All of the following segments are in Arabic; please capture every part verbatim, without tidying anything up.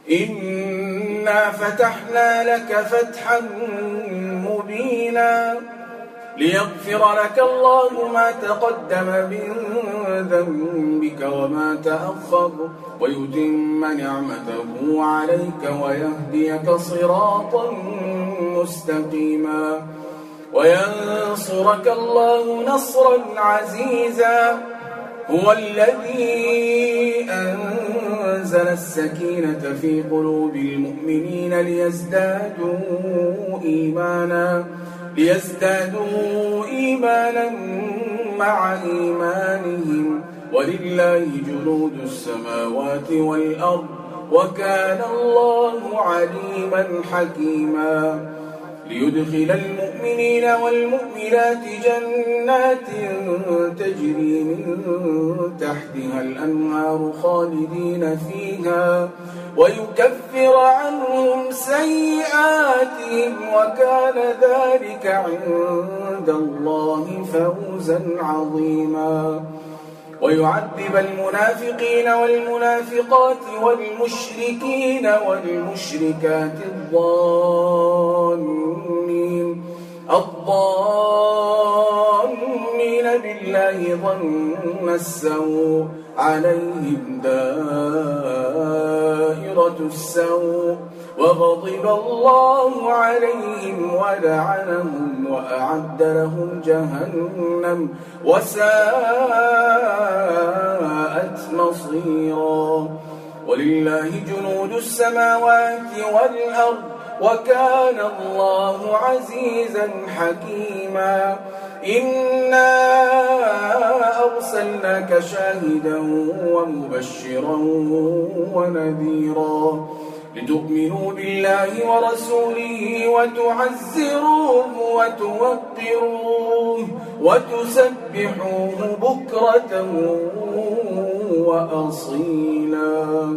إنا فتحنا لك فتحا مبينا ليغفر لك الله ما تقدم من ذنبك وما تأخر ويتم نعمته عليك ويهديك صراطا مستقيما وينصرك الله نصرا عزيزا هو الذي أنزل السكينة في قلوب المؤمنين ليزدادوا إيمانا ليزدادوا إيمانا مع إيمانهم ولله جنود السماوات والأرض وكان الله عليما حكيما ليدخل المؤمنين والمؤمنات جنات تجري من تحتها الأنهار خالدين فيها ويكفر عنهم سيئاتهم وكان ذلك عند الله فوزا عظيما ويعذب المنافقين والمنافقات والمشركين والمشركات الظانين الظانين بالله ظن السوء عليهم دائرة السوء وغضب الله عليهم ولعنهم وأعد لهم جهنم وساءت مصيرا ولله جنود السماوات والأرض وكان الله عزيزا حكيما إنا أرسلناك شاهدا ومبشرا ونذيرا لتؤمنوا بالله ورسوله وتعزروه وتوقروه وتسبحوه بكرة وأصيلا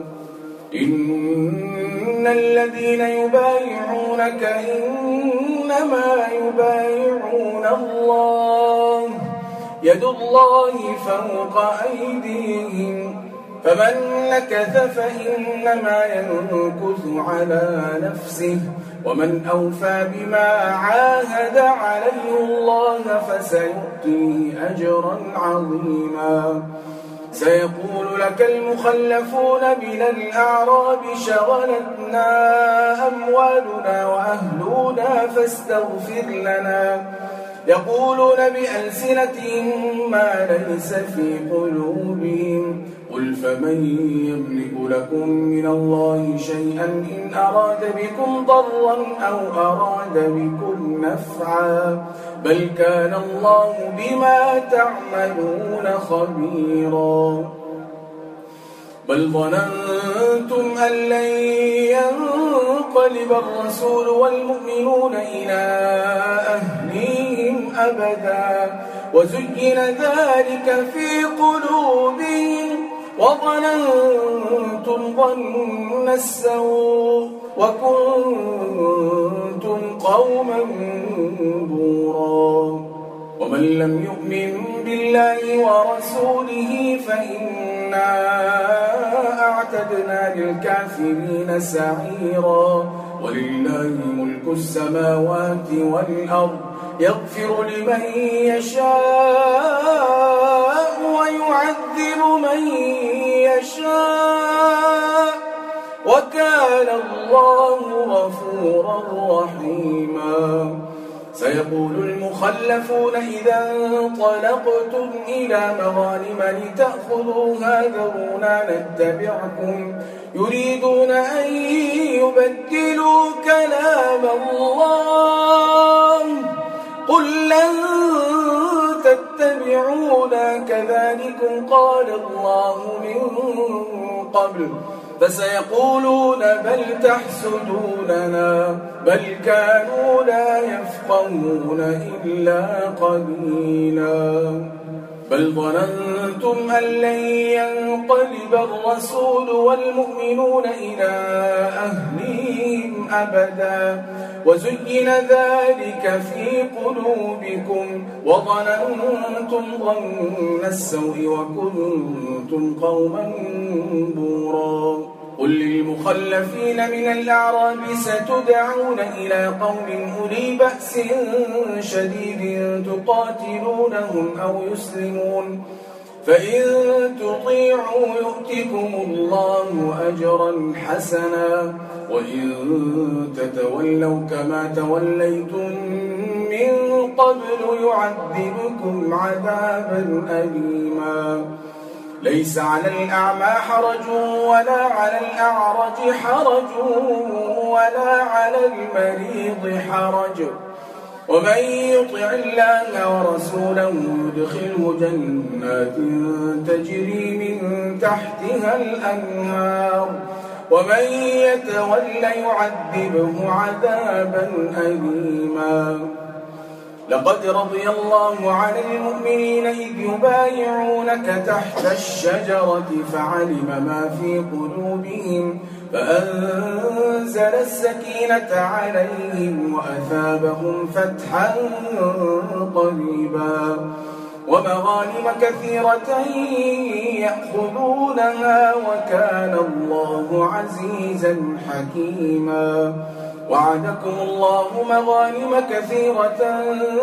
إن الذين يبايعونك إنما يبايعون الله يد الله فوق أيديهم فمن نكث فإنما ينكث على نفسه ومن أوفى بما عاهد عليه الله فسيؤتيه أجرا عظيما سيقول لك المخلفون من الأعراب شغلتنا أموالنا وأهلنا فاستغفر لنا يقولون بألسنتهم ما ليس في قلوبهم قل فمن يملك لكم من الله شيئا إن أراد بكم ضرا أو أراد بكم نفعا بل كان الله بما تعملون خبيرا بل ظننتم أن لن ينقلب الرسول والمؤمنون إلى أهليهم أبدا وزين ذلك في قلوبهم وظننتم ظن السوء وكنتم قوما بورا ومن لم يؤمن بالله ورسوله فإنا أعتدنا للكافرين سعيرا ولله ملك السماوات والأرض يغفر لمن يشاء ويعذب من يشاء وكان الله غفورا رحيما سيقول المخلفون إذا انطلقتم إلى مغانم لتأخذوها ذرونا نتبعكم يريدون أن يبدلوا كلام الله قل لن تتبعونا كذلكم قال الله من قبل فسيقولون بل تحسدوننا بل كانوا لا يفقهون إلا قليلا بل ظننتم أن لن ينقلب الرسول والمؤمنون إلى أهليهم أبدا وزين ذلك في قلوبكم وظننتم ظن السوء وكنتم قوما بورا قل للمخلفين من الأعراب ستدعون إلى قوم أولي بأس شديد تقاتلونهم أو يسلمون فإن تطيعوا يؤتكم الله أجرا حسنا وإن تتولوا كما توليتم من قبل يعذبكم عذابا أليما ليس على الأعمى حرج ولا على الأعرج حرج ولا على المريض حرج ومن يطع الله ورسوله يدخله جنات تجري من تحتها الأنهار ومن يتول يعذبه عذابا أليما لقد رضي الله عن المؤمنين إذ يبايعونك تحت الشجرة فعلم ما في قلوبهم فأنزل السكينة عليهم وأثابهم فتحا قريبا ومغانم كثيرة يأخذونها وكان الله عزيزا حكيما وعدكم الله مغانم كثيرة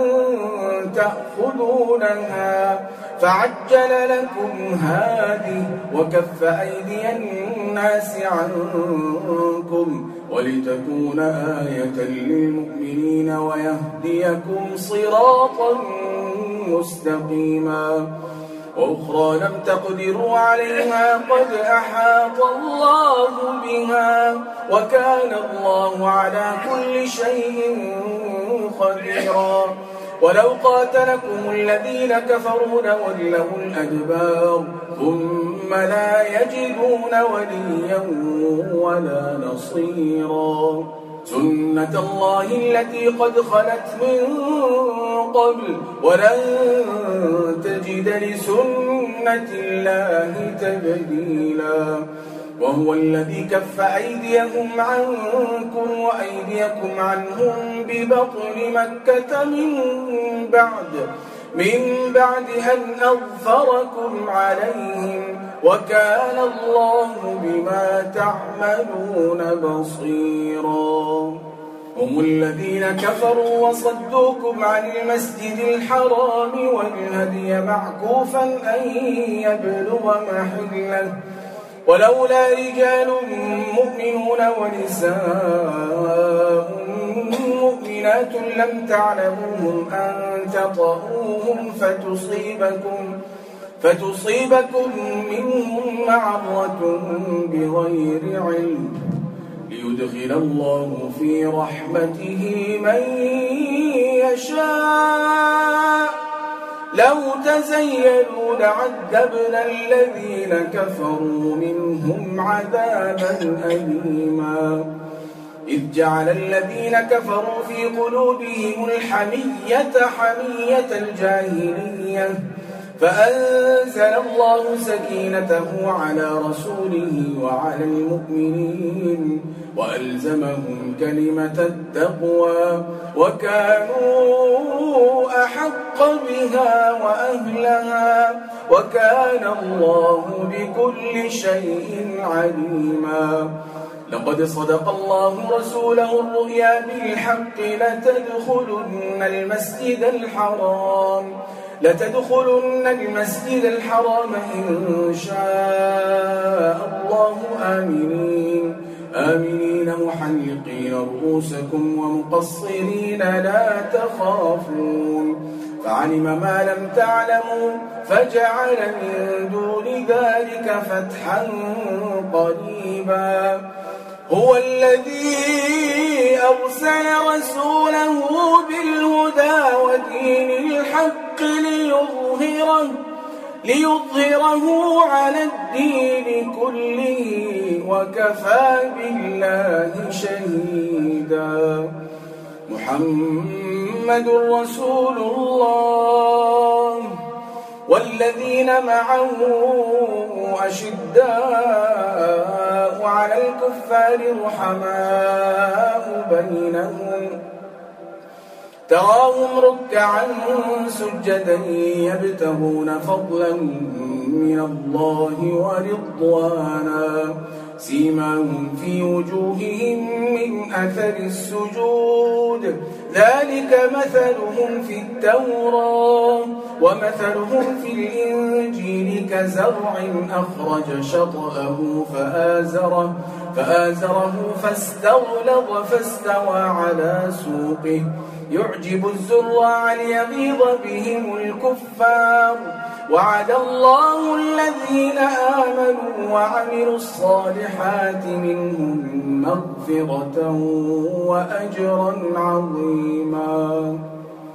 تأخذونها فعجل لكم هذه وكف أيدي الناس عنكم ولتكون آية للمؤمنين ويهديكم صراطا مستقيما وأخرى لم تقدروا عليها قد أحاط الله بها وكان الله على كل شيء خبيرا ولو قاتلكم الذين كفروا لولوا الأدبار ثم لا يجدون وليا ولا نصيرا سنة الله التي قد خلت من قبل ولن تجد لسنة الله تبديلا وهو الذي كف أيديهم عنكم وأيديكم عنهم ببطن مكة من بعد من بعد أن أظفركم عليهم وكان الله بما تعملون بصيرا هم الذين كفروا وصدوكم عن المسجد الحرام والهدي معكوفا أن يبلغ محله ولولا رجال مؤمنون ونساء مؤمنات لم تعلموهم أن تطؤوهم فتصيبكم فتصيبكم منهم معرة بغير علم ليدخل الله في رحمته من يشاء لو تزيلوا لعذبنا الذين كفروا منهم عذابا أليما إذ جعل الذين كفروا في قلوبهم الحمية حمية الجاهلية فأنزل الله سكينته على رسوله وعلى المؤمنين وألزمهم كلمة التقوى وكانوا أحق بها وأهلها وكان الله بكل شيء عليما لقد صدق الله رسوله الرؤيا بالحق لتدخلن المسجد الحرام لتدخلن المسجد الحرام إن شاء الله آمنين آمنين محلقين رؤوسكم ومقصرين لا تخافون فعلم ما لم تعلموا فجعل من دون ذلك فتحا قريبا هو الذي أرسل رسوله بالهدى ودين الحق ليظهره, ليظهره على الدين كله وكفى بالله شهيدا محمد رسول الله والذين معه أشداء على الكفار رحماء بينهم تراهم ركعا سجدا يبتغون فضلا من الله ورضوانا سيماهم في وجوههم من أثر السجود ذلك مثلهم في التوراة ومثلهم في الإنجيل كزرع أخرج شطأه فآزره, فآزره فاستغلظ فاستوى على سوقه يعجب الزراع ليغيظ بهم الكفار وعد الله الذين آمنوا وعملوا الصالحات منهم مغفرة وأجرا عظيما.